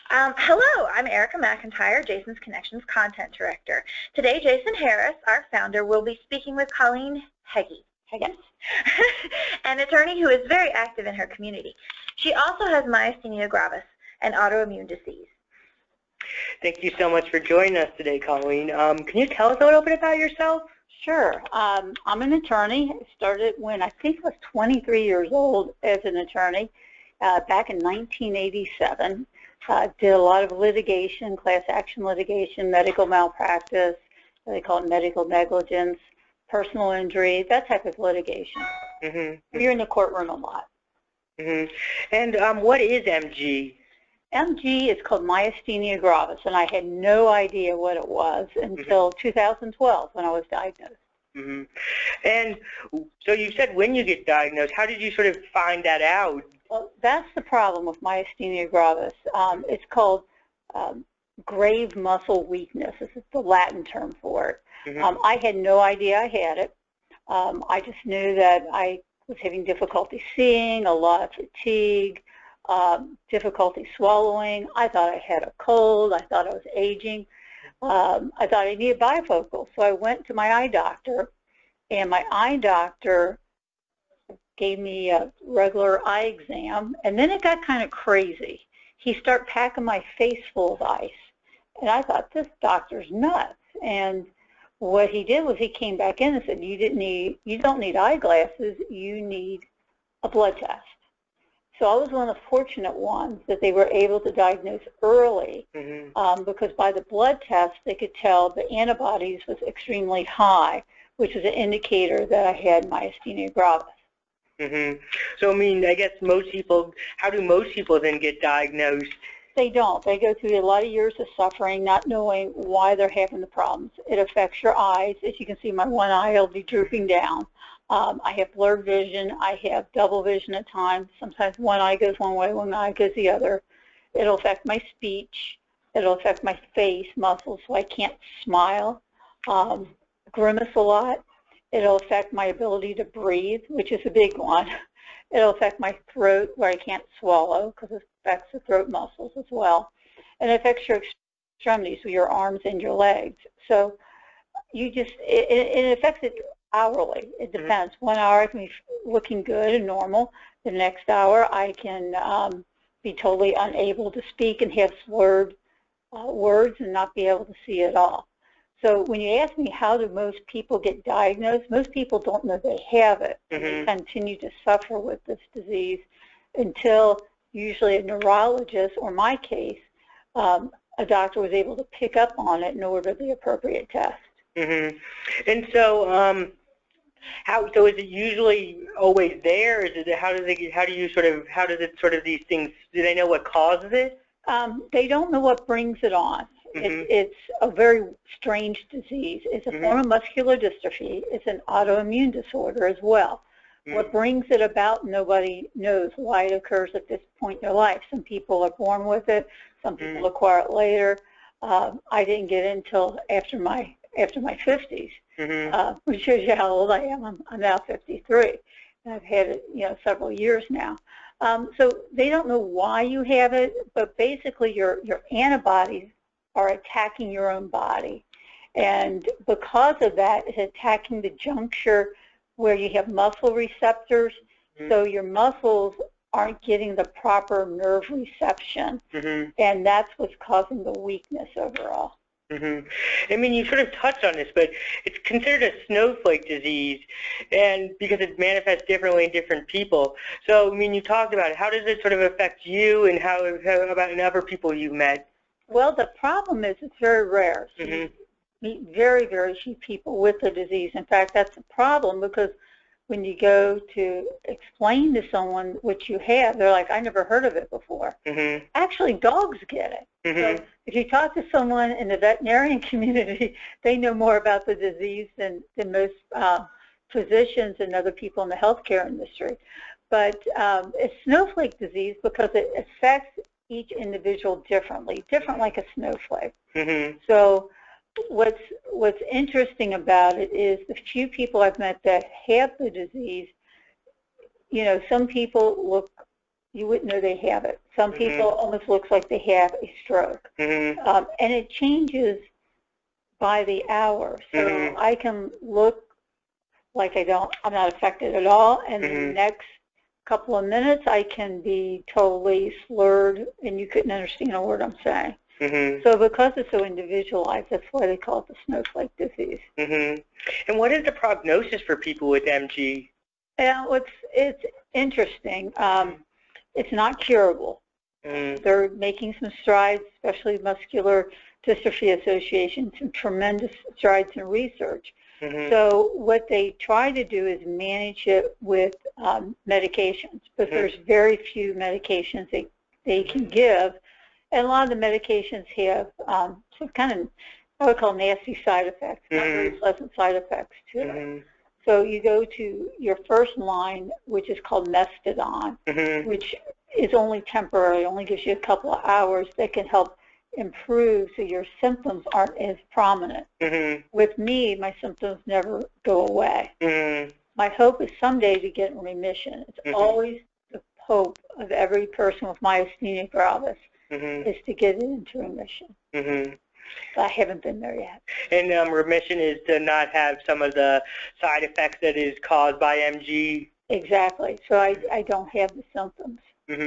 Hello, I'm Erica McIntyre, Jason's Connections Content Director. Today, Jason Harris, our founder, will be speaking with Colleen Heggie, yes, an attorney who is very active in her community. She also has myasthenia gravis, an autoimmune disease. Thank you so much for joining us today, Colleen. Can you tell us a little bit about yourself? Sure. I'm an attorney. I started when I think I was 23 years old as an attorney back in 1987. Did a lot of litigation, class action litigation, medical malpractice, they call it medical negligence, personal injury, that type of litigation. Mm-hmm. You're in the courtroom a lot. Mm-hmm. And what is MG? MG is called myasthenia gravis, and I had no idea what it was until 2012 when I was diagnosed. Mm-hmm. And so you said when you get diagnosed, how did you sort of find that out? Well, that's the problem with myasthenia gravis. It's called grave muscle weakness. This is the Latin term for it. Mm-hmm. I had no idea I had it. I just knew that I was having difficulty seeing, a lot of fatigue, difficulty swallowing. I thought I had a cold. I thought I was aging. I thought I needed bifocals. So I went to my eye doctor, and my eye doctor gave me a regular eye exam, and then it got kind of crazy. He started packing my face full of ice, and I thought, this doctor's nuts. And what he did was he came back in and said, you don't need eyeglasses, you need a blood test. So I was one of the fortunate ones that they were able to diagnose early, because by the blood test they could tell the antibodies was extremely high, which was an indicator that I had myasthenia gravis. Mm-hmm. So, I mean, I guess most people, how do most people then get diagnosed? They don't. They go through a lot of years of suffering, not knowing why they're having the problems. It affects your eyes. As you can see, my one eye will be drooping down. I have blurred vision. I have double vision at times. Sometimes one eye goes one way, one eye goes the other. It'll affect my speech. It'll affect my face muscles, so I can't smile, grimace a lot. It'll affect my ability to breathe, which is a big one. It'll affect my throat, where I can't swallow, because it affects the throat muscles as well. And it affects your extremities, so your arms and your legs. So it affects it hourly. It depends. 1 hour I can be looking good and normal. The next hour I can be totally unable to speak and have slurred words and not be able to see at all. So when you ask me how do most people get diagnosed, most people don't know they have it. They continue to suffer with this disease until usually a neurologist, or my case, a doctor was able to pick up on it and order the appropriate test. And so, so is it usually always there? Is it how does these things? Do they know what causes it? They don't know what brings it on. It's a very strange disease. It's a form of muscular dystrophy. It's an autoimmune disorder as well. What brings it about, nobody knows why it occurs at this point in their life. Some people are born with it. Some people acquire it later. I didn't get it until after my 50s, which shows you how old I am. I'm now 53. And I've had it, several years now. So they don't know why you have it, but basically your antibodies are attacking your own body. And because of that, it's attacking the juncture where you have muscle receptors, so your muscles aren't getting the proper nerve reception, and that's what's causing the weakness overall. I mean, you sort of touched on this, but it's considered a snowflake disease, and because it manifests differently in different people. So, I mean, you talked about it. How does it sort of affect you, and how about in other people you've met? Well, the problem is it's very rare. So you meet very, very few people with the disease. In fact, that's a problem, because when you go to explain to someone what you have, they're like, I never heard of it before. Actually, dogs get it. So if you talk to someone in the veterinarian community, they know more about the disease than most physicians and other people in the healthcare industry. But it's snowflake disease because it affects each individual differently, different like a snowflake. So what's interesting about it is the few people I've met that have the disease, some people look, you wouldn't know they have it. Some people almost looks like they have a stroke. And it changes by the hour. So I can look like I'm not affected at all, and the next couple of minutes I can be totally slurred and you couldn't understand a word I'm saying. So because it's so individualized, that's why they call it the snowflake disease. And what is the prognosis for people with MG? It's interesting. It's not curable. They're making some strides, especially Muscular Dystrophy Association, some tremendous strides in research. So what they try to do is manage it with medications, but there's very few medications they can give, and a lot of the medications have some kind of, I would call nasty side effects, not very pleasant side effects to it. So you go to your first line, which is called Mestadon, which is only temporary, only gives you a couple of hours that can help improve so your symptoms aren't as prominent. With me, my symptoms never go away. My hope is someday to get in remission. It's always the hope of every person with myasthenia gravis is to get into remission. But I haven't been there yet. And remission is to not have some of the side effects that is caused by MG? Exactly. So I don't have the symptoms.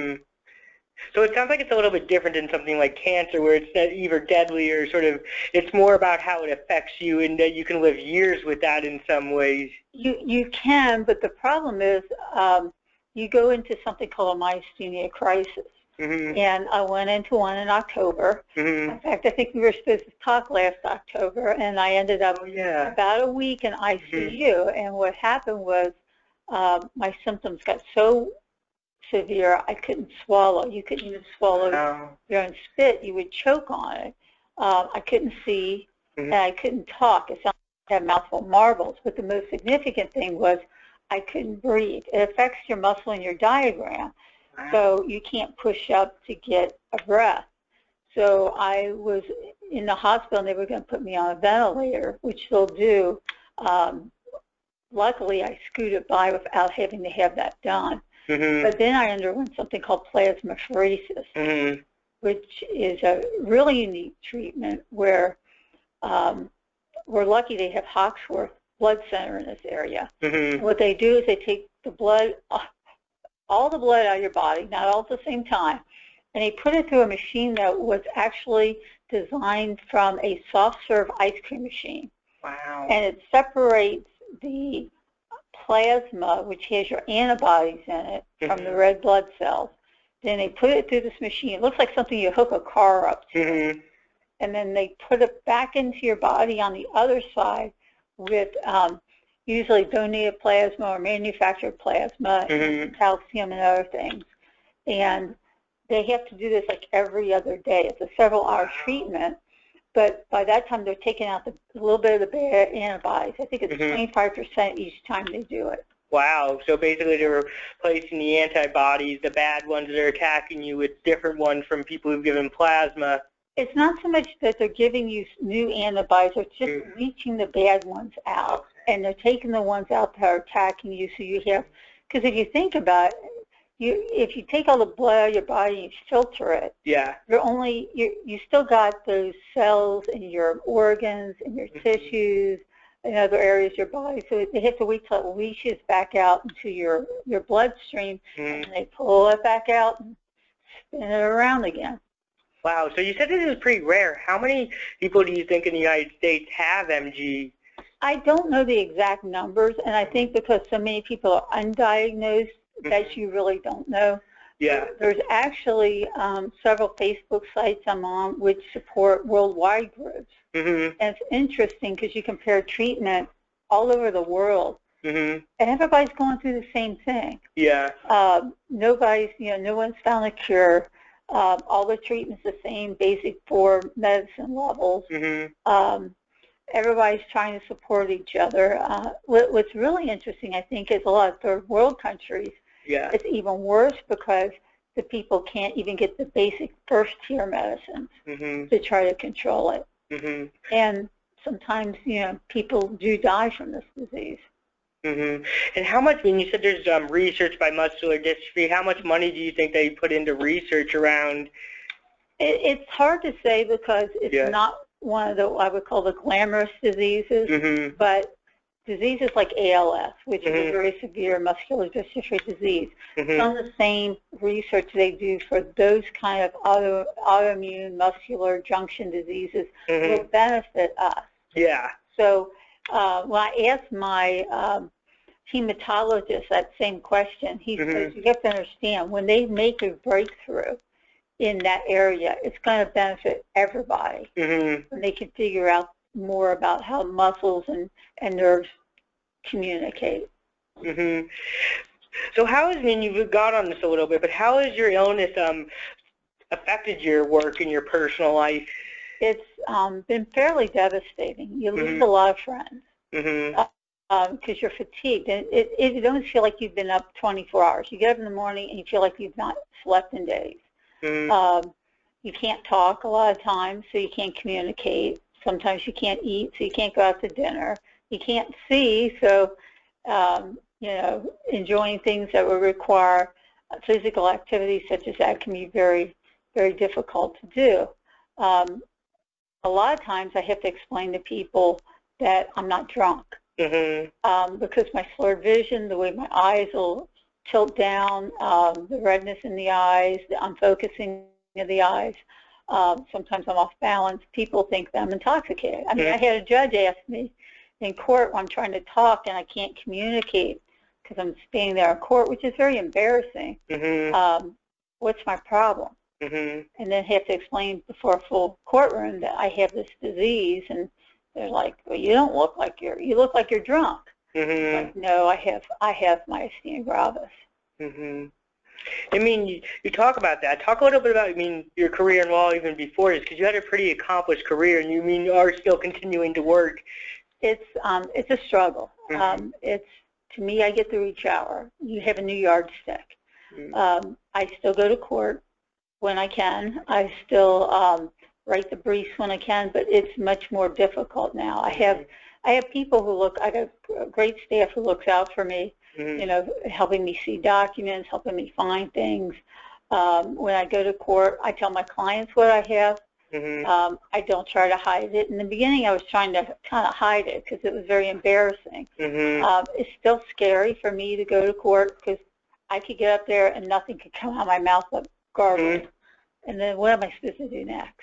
So it sounds like it's a little bit different than something like cancer, where it's either deadly or sort of, it's more about how it affects you, and that you can live years with that in some ways. You can, but the problem is you go into something called a myasthenia crisis. And I went into one in October. In fact, I think we were supposed to talk last October, and I ended up about a week in ICU. And what happened was my symptoms got so severe I couldn't swallow. You couldn't even swallow your own spit. You would choke on it. I couldn't see, and I couldn't talk. It sounded like I had a mouthful of marbles. But the most significant thing was I couldn't breathe. It affects your muscle and your diaphragm. So you can't push up to get a breath. So I was in the hospital, and they were going to put me on a ventilator, which they'll do. Luckily, I scooted by without having to have that done. But then I underwent something called plasmapheresis, which is a really unique treatment where we're lucky they have Hawksworth Blood Center in this area. What they do is they take the blood, all the blood out of your body, not all at the same time, and they put it through a machine that was actually designed from a soft-serve ice cream machine. And it separates the plasma, which has your antibodies in it, from the red blood cells. Then they put it through this machine. It looks like something you hook a car up to. And then they put it back into your body on the other side with usually donated plasma or manufactured plasma, and calcium and other things. And they have to do this like every other day. It's a several-hour treatment, but by that time they're taking out a little bit of the bad antibodies. I think it's 25% each time they do it. Wow. So basically they're replacing the antibodies, the bad ones that are attacking you, with different ones from people who've given plasma. It's not so much that they're giving you new antibodies, they're just reaching the bad ones out. And they're taking the ones out that are attacking you, so you have, because if you think about it, if you take all the blood out of your body and you filter it, you still got those cells in your organs and your tissues and other areas of your body. So they have to wait till it leaches back out into your bloodstream, and they pull it back out and spin it around again. Wow. So you said this is pretty rare. How many people do you think in the United States have MG? I don't know the exact numbers, and I think because so many people are undiagnosed that you really don't know. There's actually several Facebook sites I'm on which support worldwide groups. And it's interesting because you compare treatment all over the world, and everybody's going through the same thing. Nobody's, no one's found a cure. All the treatment's the same, basic 4 medicine levels. Everybody's trying to support each other. What's really interesting, I think, is a lot of third world countries. It's even worse because the people can't even get the basic first-tier medicines to try to control it. And sometimes, people do die from this disease. Mm-hmm. And how much, when you said there's research by muscular dystrophy, how much money do you think they put into research around? It's hard to say because it's not one of the, I would call the glamorous diseases, mm-hmm. but diseases like ALS, which is a very severe muscular dystrophy disease, some of the same research they do for those kind of autoimmune muscular junction diseases will benefit us. Yeah. So when I asked my hematologist that same question, he says, you have to understand, when they make a breakthrough in that area, it's going to benefit everybody. And they can figure out more about how muscles and nerves communicate. So how has, I mean, you've got on this a little bit, but how has your illness affected your work and your personal life? It's been fairly devastating. You lose a lot of friends because you're fatigued. And it don't feel like you've been up 24 hours. You get up in the morning and you feel like you've not slept in days. You can't talk a lot of times, so you can't communicate. Sometimes you can't eat, so you can't go out to dinner. You can't see, so you know, enjoying things that would require physical activity such as that can be very, very difficult to do. A lot of times I have to explain to people that I'm not drunk because my slurred vision, the way my eyes will tilt down, the redness in the eyes, the unfocusing of the eyes, sometimes I'm off balance. People think that I'm intoxicated. I mean, I had a judge ask me in court when I'm trying to talk and I can't communicate because I'm standing there in court, which is very embarrassing. What's my problem? And then have to explain before a full courtroom that I have this disease, and they're like, well, you don't look like you look like you're drunk. Like, no, I have myasthenia gravis. I mean, you talk about that. Talk a little bit about, I mean, your career in law even before this, because you had a pretty accomplished career, and you are still continuing to work. It's a struggle. It's, to me, I get the reach hour. You have a new yardstick. I still go to court when I can. I still write the briefs when I can, but it's much more difficult now. I have people who look. I have a great staff who looks out for me. You know, helping me see documents, helping me find things. When I go to court, I tell my clients what I have. I don't try to hide it. In the beginning, I was trying to kind of hide it because it was very embarrassing. It's still scary for me to go to court because I could get up there and nothing could come out of my mouth but gargle. And then what am I supposed to do next?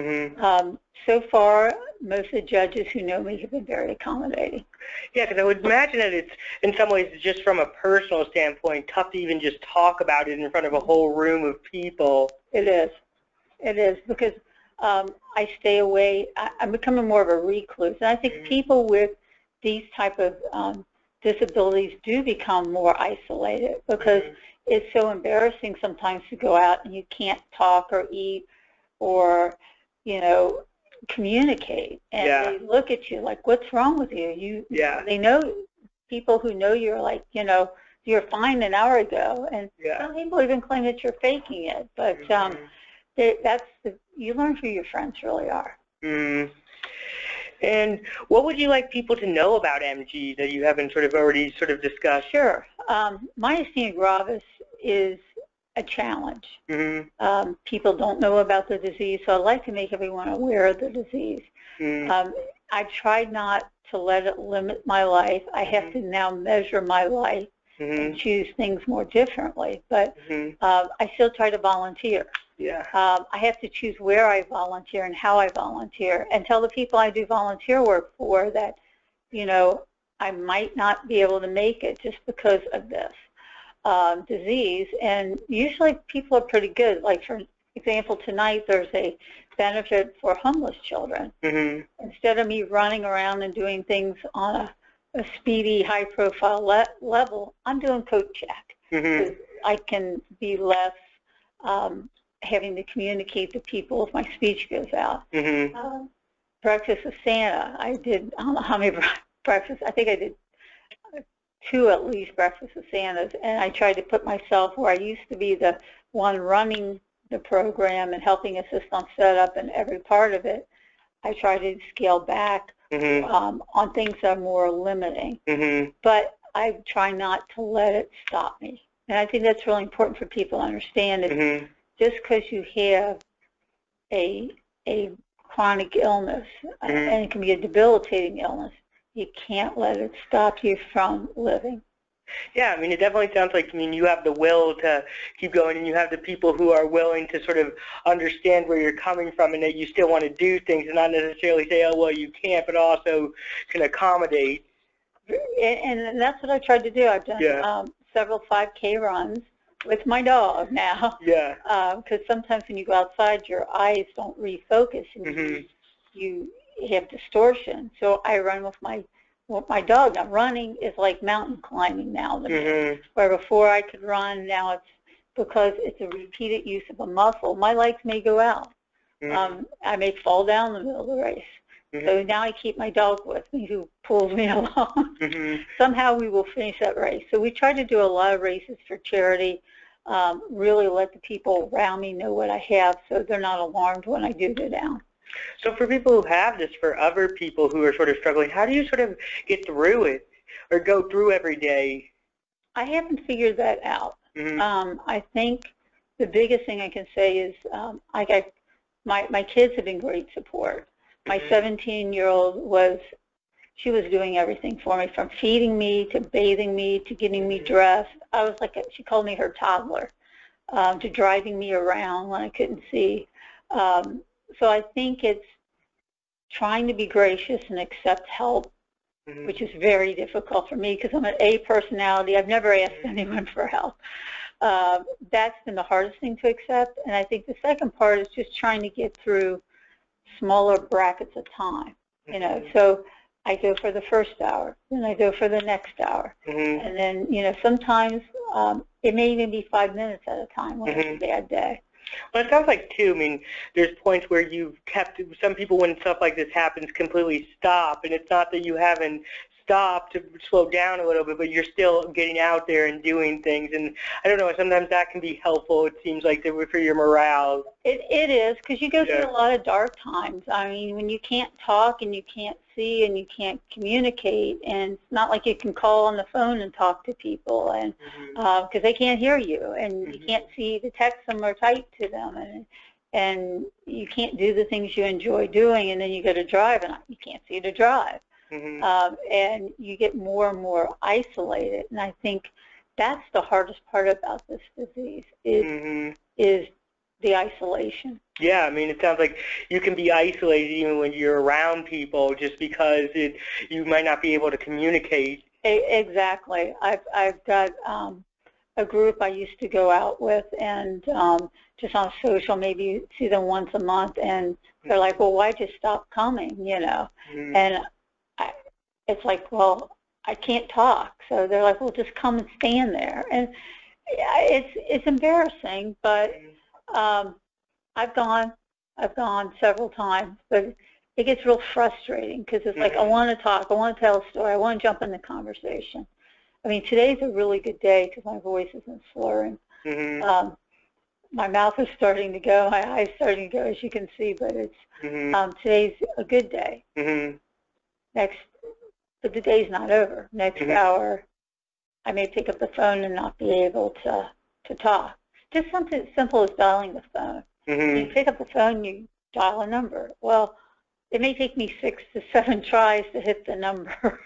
So far, most of the judges who know me have been very accommodating. Yeah, because I would imagine that it's, in some ways, just from a personal standpoint, tough to even just talk about it in front of a whole room of people. It is. It is, because I stay away. I'm becoming more of a recluse. And I think people with these type of disabilities do become more isolated because it's so embarrassing sometimes to go out and you can't talk or eat or, you know, communicate. And they look at you like, what's wrong with you? They know, people who know you're like, you know, you're fine an hour ago. And some people even claim that you're faking it. But you learn who your friends really are. And what would you like people to know about MG that you haven't sort of already sort of discussed? Sure. Myasthenia gravis is a challenge. People don't know about the disease, so I'd like to make everyone aware of the disease. I've tried not to let it limit my life. I have to now measure my life and choose things more differently, but I still try to volunteer. I have to choose where I volunteer and how I volunteer, and tell the people I do volunteer work for that, you know, I might not be able to make it just because of this disease. And usually people are pretty good. Like, for example, tonight there's a benefit for homeless children. Instead of me running around and doing things on a speedy, high-profile level, I'm doing coat check. I can be less having to communicate to people if my speech goes out. Breakfast with Santa, I don't know how many breakfasts, I think I did 2 at least breakfast with Santas, and I tried to put myself where I used to be the one running the program and helping assist on setup and every part of it. I try to scale back on things that are more limiting. But I try not to let it stop me. And I think that's really important for people to understand. Is just because you have a chronic illness, and it can be a debilitating illness, you can't let it stop you from living. Yeah, I mean, it definitely sounds like, I mean, you have the will to keep going, and you have the people who are willing to sort of understand where you're coming from and that you still want to do things and not necessarily say, oh, well, you can't, but also can accommodate. And that's what I tried to do. I've done several 5K runs with my dog now. Yeah. Because sometimes when you go outside, your eyes don't refocus, and you have distortion. So I run with my dog. Now, running is like mountain climbing now. Where before I could run, now it's because it's a repeated use of a muscle. My legs may go out. I may fall down in the middle of the race. So now I keep my dog with me, who pulls me along. Somehow we will finish that race. So we try to do a lot of races for charity, really let the people around me know what I have so they're not alarmed when I do go down. So for people who have this, for other people who are sort of struggling, how do you sort of get through it or go through every day? I haven't figured that out. I think the biggest thing I can say is my kids have been great support. My 17-year-old was doing everything for me, from feeding me to bathing me to getting me dressed. I was like, she called me her toddler, to driving me around when I couldn't see. So I think it's trying to be gracious and accept help, which is very difficult for me because I'm an A personality. I've never asked anyone for help. That's been the hardest thing to accept. And I think the second part is just trying to get through smaller brackets of time. You know, so I go for the first hour, then I go for the next hour. And then, you know, sometimes it may even be 5 minutes at a time when it's a bad day. Well, it sounds like, too, I mean, there's points where you've kept, some people, when stuff like this happens, completely stop, and it's not that you haven't stopped to slow down a little bit, but you're still getting out there and doing things, and I don't know, sometimes that can be helpful, it seems like, for your morale. It is, because you go through a lot of dark times. I mean, when you can't talk and you can't see and you can't communicate, and it's not like you can call on the phone and talk to people, and because they can't hear you, and you can't see to text them or type to them, and you can't do the things you enjoy doing, and then you go to drive and you can't see to drive. And you get more and more isolated, and I think that's the hardest part about this disease is the isolation. Yeah, I mean, it sounds like you can be isolated even when you're around people, just because you might not be able to communicate. Exactly. I've got a group I used to go out with, and just on social, maybe see them once a month, and they're like, well, why'd you stop coming, you know? And it's like, well, I can't talk. So they're like, well, just come and stand there. And it's embarrassing, but I've gone several times, but it gets real frustrating because it's like, I want to talk, I want to tell a story, I want to jump in the conversation. I mean, today's a really good day because my voice isn't slurring. My mouth is starting to go, my eyes starting to go, as you can see, but it's today's a good day. But the day's not over. Next hour, I may pick up the phone and not be able to talk. Just something as simple as dialing the phone. You pick up the phone, you dial a number. Well, it may take me 6 to 7 tries to hit the number.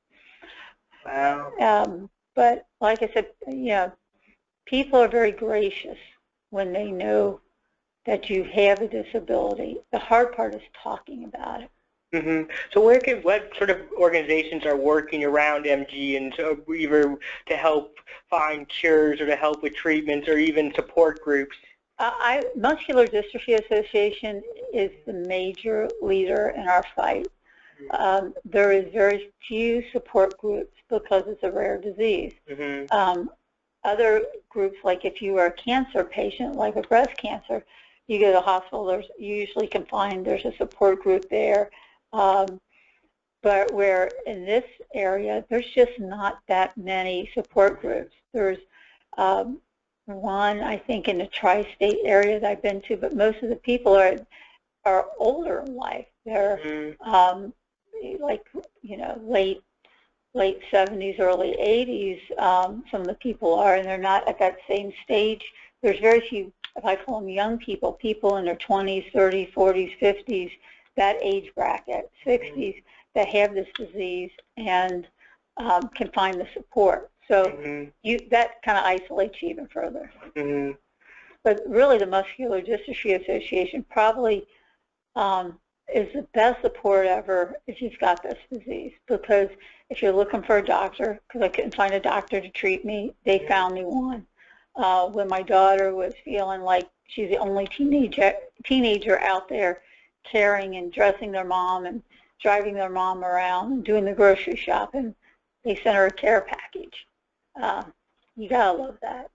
Wow. But like I said, you know, people are very gracious when they know that you have a disability. The hard part is talking about it. So what sort of organizations are working around MG, and so either to help find cures or to help with treatments or even support groups? Muscular Dystrophy Association is the major leader in our fight. There is very few support groups because it's a rare disease. Other groups, like if you are a cancer patient, like a breast cancer, you go to the hospital, you usually can find there's a support group there. But where in this area, there's just not that many support groups. There's one, I think, in the tri-state area that I've been to, but most of the people are older in life. They're like, you know, late late 70s, early 80s, some of the people are, and they're not at that same stage. There's very few, if I call them young people, people in their 20s, 30s, 40s, 50s, that age bracket, 60s, that have this disease and can find the support. So that kind of isolates you even further. But really, the Muscular Dystrophy Association probably is the best support ever if you've got this disease, because if you're looking for a doctor, because I couldn't find a doctor to treat me, they found me one. When my daughter was feeling like she's the only teenager out there caring and dressing their mom and driving their mom around and doing the grocery shopping, they sent her a care package. You gotta love that.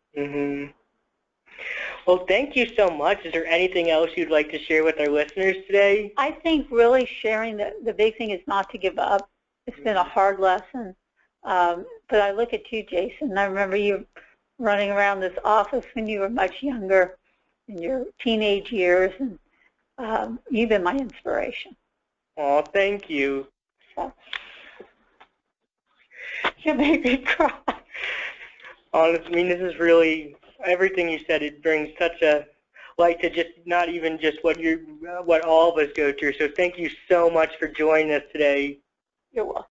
Well, thank you so much. Is there anything else you'd like to share with our listeners today? I think really sharing the big thing is not to give up. It's been a hard lesson. But I look at you, Jason. I remember you running around this office when you were much younger in your teenage years, and you've been my inspiration. Oh, thank you. So, you make me cry. Honestly, I mean, this is really everything you said. It brings such a light to just not even just what all of us go through. So thank you so much for joining us today. You're welcome.